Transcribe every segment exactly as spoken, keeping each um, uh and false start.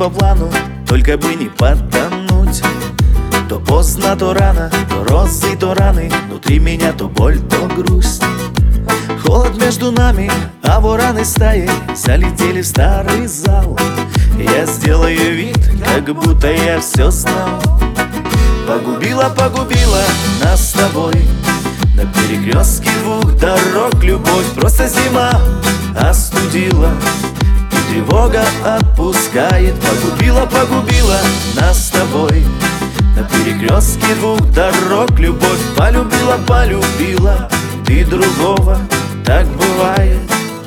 по плану, только бы не потонуть. То поздно, то рано, то розы, то раны. Внутри меня то боль, то грусть. Холод между нами, а вораны стаи залетели в старый зал. Я сделаю вид, как будто я все знал. Погубила, погубила нас с тобой на перекрестке двух дорог. Любовь просто зима остудила, и тревога отпускает. Погубила, погубила нас с тобой на перекрестке двух дорог. Любовь полюбила, полюбила ты другого, так бывает.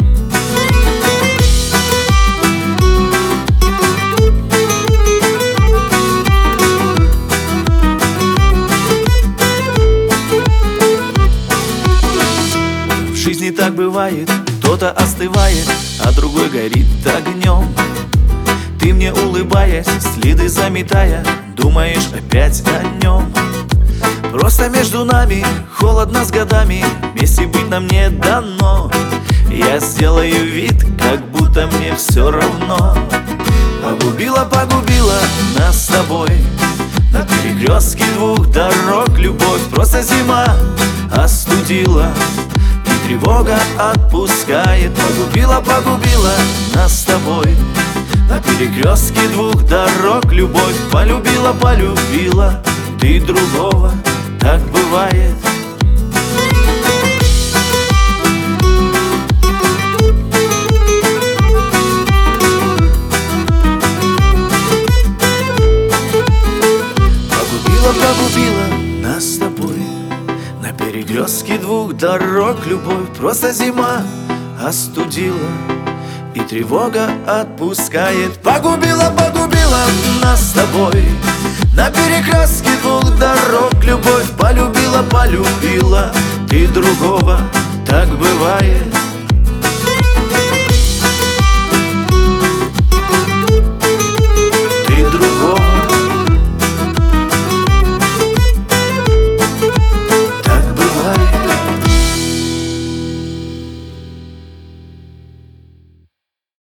В жизни так бывает, кто-то остывает, а другой горит огнем. Ты мне улыбаясь, следы заметая, думаешь опять о нем. Просто между нами холодно с годами, вместе быть нам не дано. Я сделаю вид, как будто мне все равно. Погубила, погубила нас с тобой на перекрестке двух дорог. Любовь просто зима остудила, и тревога отпускает. Погубила, погубила нас с тобой на перекрестке двух дорог. Любовь полюбила, полюбила ты другого, так бывает. Погубила, погубила нас с тобой на перекрестке двух дорог. Любовь просто зима остудила, и тревога отпускает. Погубила, погубила нас с тобой на перекрестке двух дорог. Любовь полюбила, полюбила ты другого, так бывает.